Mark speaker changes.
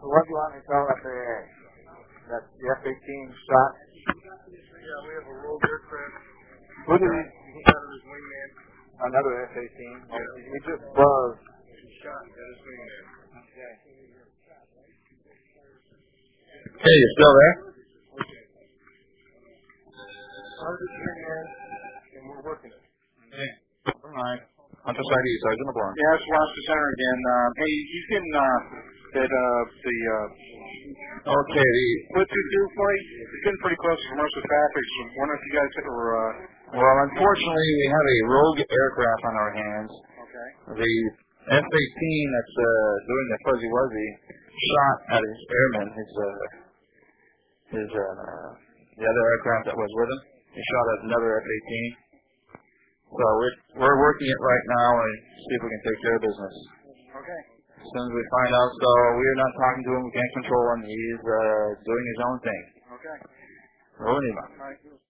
Speaker 1: what do you want me to tell that the F-18 shot?
Speaker 2: Yeah, we have a rogue aircraft.
Speaker 1: Who did he
Speaker 2: shot at his wingman?
Speaker 1: Another F-18.
Speaker 2: Yeah.
Speaker 1: He just buzzed.
Speaker 2: He shot at his wingman.
Speaker 1: Okay.
Speaker 3: Hey, you still there?
Speaker 2: How's this wingman? And we're working it.
Speaker 3: Okay. All right. Hunter Side East, Sergeant LeBlanc.
Speaker 4: Yeah, it's Washington Center again. Hey, he's getting
Speaker 3: Okay.
Speaker 4: Split 2-2 flight. It's getting pretty close to commercial traffic. So I wonder if you guys were...
Speaker 3: Well, unfortunately, we have a rogue aircraft on our hands.
Speaker 4: Okay.
Speaker 3: The F-18 that's doing the fuzzy wuzzy shot at his airman, the other aircraft that was with him. He shot at another F-18. So we're working it right now and see if we can take care of business.
Speaker 4: Okay.
Speaker 3: As soon as we find out, so we're not talking to him, we can't control him. He's doing his own thing.
Speaker 4: Okay.
Speaker 3: Rolling him up.
Speaker 4: All right.